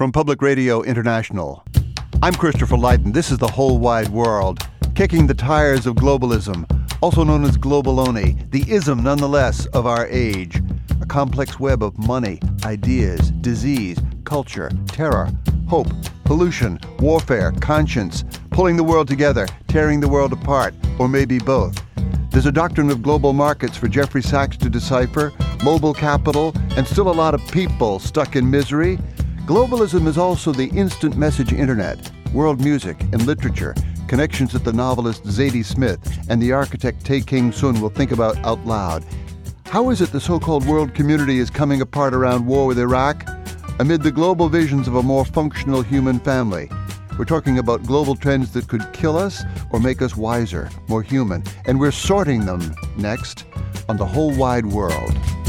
From Public Radio International, I'm Christopher Lydon. This is The Whole Wide World, kicking the tires of globalism, also known as globaloney, the ism nonetheless of our age. A complex web of money, ideas, disease, culture, terror, hope, pollution, warfare, conscience, pulling the world together, tearing the world apart, or maybe both. There's a doctrine of global markets for Jeffrey Sachs to decipher, mobile capital, and still a lot of people stuck in misery. Globalism is also the instant message internet, world music and literature, connections that the novelist Zadie Smith and the architect Tae King Soon will think about out loud. How is it the so-called world community is coming apart around war with Iraq? Amid the global visions of a more functional human family. We're talking about global trends that could kill us or make us wiser, more human, and we're sorting them next on The Whole Wide World.